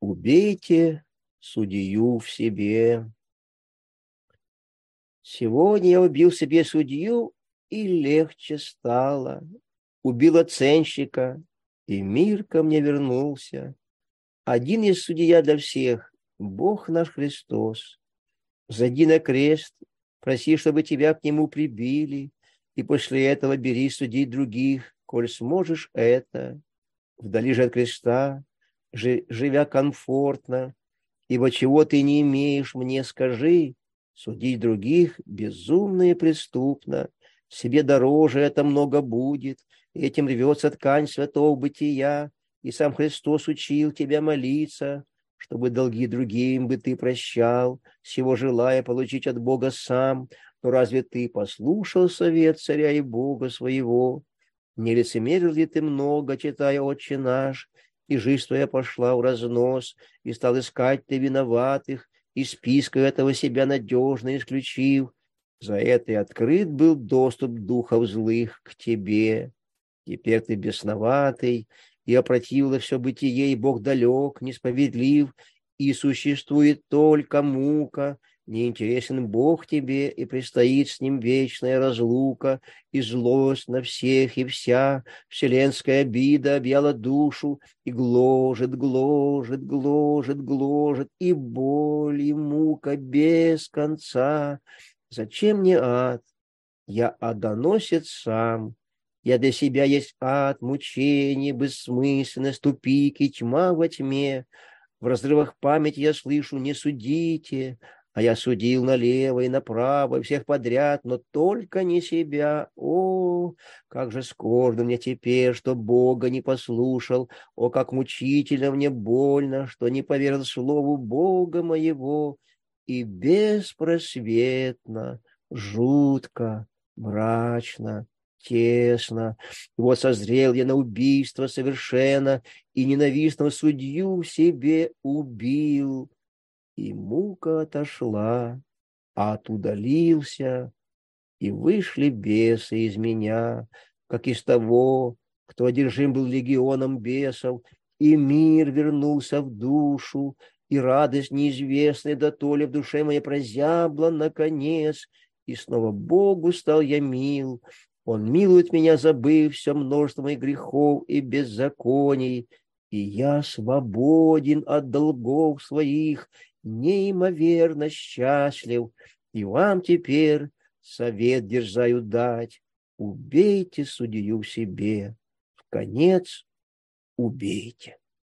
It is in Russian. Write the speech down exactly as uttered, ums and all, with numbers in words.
Убейте судью в себе. Сегодня я убил себе судью, и легче стало. Убил оценщика, и мир ко мне вернулся. Один есть судья для всех, Бог наш Христос. Зайди на крест, проси, чтобы тебя к нему прибили, и после этого бери судить других, коль сможешь это. Вдали же от креста, живя комфортно, ибо чего ты не имеешь, мне скажи. Судить других безумно и преступно, себе дороже это много будет, этим рвется ткань святого бытия, и сам Христос учил тебя молиться, чтобы долги другим бы ты прощал, всего желая получить от Бога сам. Но разве ты послушал совет царя и Бога своего? Не лицемерил ли ты много, читая «Отче наш», и жизнь твоя пошла в разнос, и стал искать ты виноватых, из списка этого себя надежно исключив? За это и открыт был доступ духов злых к тебе. Теперь ты бесноватый, и опротивило все бытие, и Бог далек, несправедлив, и существует только мука. Неинтересен Бог тебе, и предстоит с ним вечная разлука, и злость на всех и вся, вселенская обида объяла душу, и гложет, гложет, гложет, гложет, и боль, и мука без конца. Зачем мне ад? Я адоносец сам. Я для себя есть ад, мучение, бессмысленность, тупики, тьма во тьме. В разрывах памяти я слышу: не судите, а я судил налево и направо, и всех подряд, но только не себя. О, как же скорбно мне теперь, что Бога не послушал. О, как мучительно мне больно, что не поверил слову Бога моего. И беспросветно, жутко, мрачно, тесно. И вот созрел я на убийство совершенно, и ненавистного судью в себе убил. И мука отошла, ад удалился, и вышли бесы из меня, как из того, кто одержим был легионом бесов, и мир вернулся в душу, и радость неизвестная дотоле в душе моей прозябла наконец, и снова Богу стал я мил. Он милует меня, забыв все множество моих грехов и беззаконий, и я свободен от долгов своих, неимоверно счастлив. И вам теперь совет дерзаю дать: убейте судью в себе, в конец убейте.